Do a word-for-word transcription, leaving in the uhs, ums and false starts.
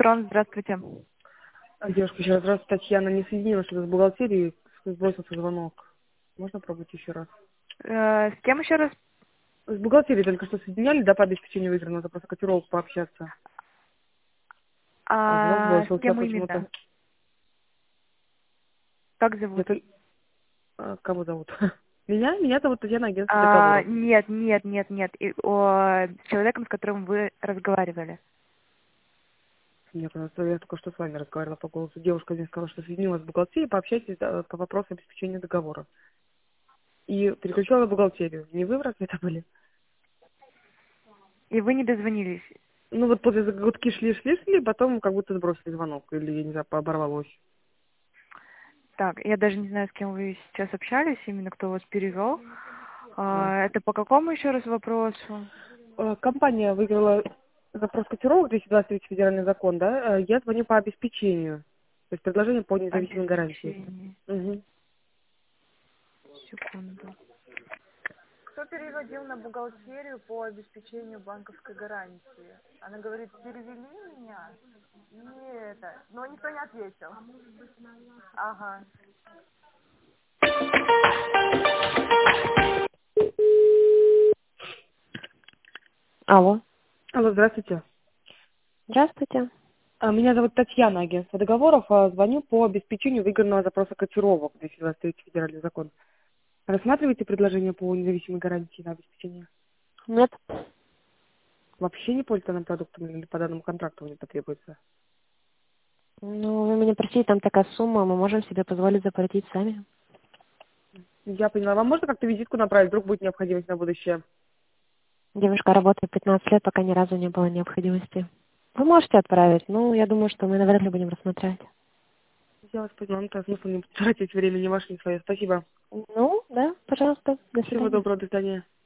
Фрон, здравствуйте. А, Девушка, еще раз, здравствуйте, Татьяна, не соединила что-то с бухгалтерией, сбросился звонок. Можно пробовать еще раз? Э, с кем еще раз? С бухгалтерией только что соединяли, да, по обеспечению выигранного запроса котировок пообщаться. А звонок А с сбросился кем почему-то. именно? Как зовут? Это... а, кого зовут? Меня? Меня зовут Татьяна, агентство А, договоров. нет, нет, нет, нет. И, о, с человеком, с которым вы разговаривали. Нет, у нас- я только что с вами разговаривала по голосу. Девушка мне сказала, что соединилась с бухгалтерией, пообщайтесь да, по вопросу обеспечения договора. И переключила на бухгалтерию. Не вы в разве это были? И вы не дозвонились. Ну вот после загудки шли-шли-шли, потом как будто сбросили звонок. Или, я не знаю, оборвалось. Так, я даже не знаю, с кем вы сейчас общались, именно кто вас перевел. Да. А, это по какому еще раз вопросу? Э, Компания выиграла запрос котировок, двести двадцать третий федеральный закон, да? Э, Я звоню по обеспечению. То есть предложение по независимой гарантии. Обеспечение. Угу. Секунду. Кто переводил на бухгалтерию по обеспечению банковской гарантии? Она говорит, перевели меня? И это, но никто не ответил. Ага. Алло. Алло, здравствуйте. Здравствуйте. А, Меня зовут Татьяна, агентство договоров. а Звоню по обеспечению выигранного запроса котировок, двести двадцать третий федеральный закон. Рассматриваете предложение по независимой гарантии на обеспечение? Нет. Вообще не пользуются данным продуктом или по данному контракту не потребуется? Ну, вы меня просили, там такая сумма, мы можем себе позволить заплатить сами. Я поняла. Вам можно как-то визитку направить? Вдруг будет необходимость на будущее? Девушка работает пятнадцать лет, пока ни разу не было необходимости. Вы можете отправить, ну, я думаю, что мы навряд ли будем рассматривать. Я вас поняла. Ну, то смысл не тратить времени ваше, не свое. Спасибо. Ну, да, пожалуйста, до Всего свидания. доброго, до свидания.